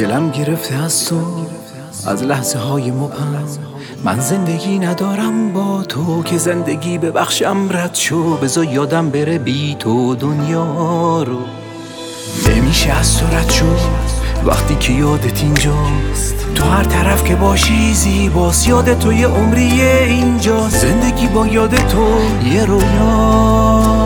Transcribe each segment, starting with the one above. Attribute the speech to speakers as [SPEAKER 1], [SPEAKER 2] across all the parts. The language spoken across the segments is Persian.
[SPEAKER 1] دلم گرفته از تو، از لحظه های مبهم. من زندگی ندارم با تو که زندگی ببخشم رد شو. بذار یادم بره بی تو دنیا رو. نمیشه از تو رد شو وقتی که یادت اینجاست. تو هر طرف که باشی زیباست. یاد تو یه عمریه اینجا. زندگی با یاد تو یه رویا.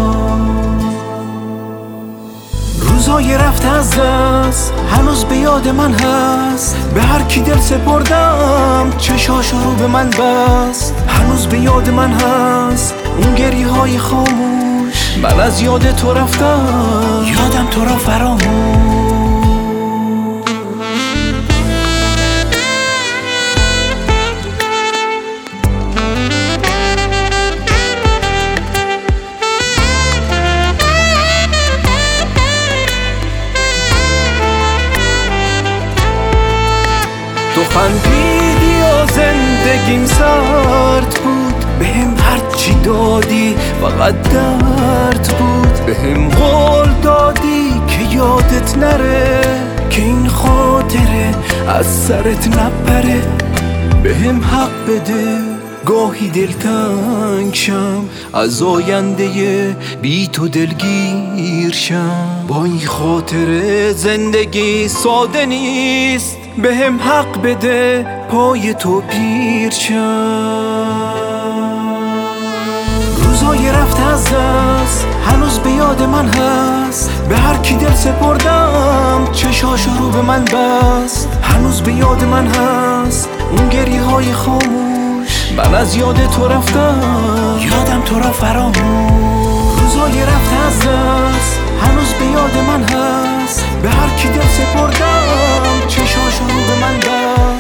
[SPEAKER 1] روزای رفته از دست هنوز به یاد من هست. به هر کی دل سپردم چشاشو رو به من بست. هنوز به یاد من هست اون گریه های خاموش. من از یاد تو رفتم یادم تو را فراموش. تو خندیدی و زندگیم سرد بود. بهم هرچی دادی فقط درد بود. بهم قول دادی که یادت نره، که این خاطره از سرت نپره. بهم حق بده گاهی دلتنگ شم، از آینده بی تو دلگیر شم. با این خاطره زندگی ساده نیست. بهم حق بده پای تو پیر شم. روزای رفته از دست هنوز به یاد من هست. به هر کی دل سپردم چشاشو رو به من بست. هنوز به یاد من هست اون گریه های خاموش. من از یاد تو رفتم یادم تو را فراموش. روزای رفته از دست هنوز به یاد من هست. به هر کی دل سپردم چشاشو رو به من بست.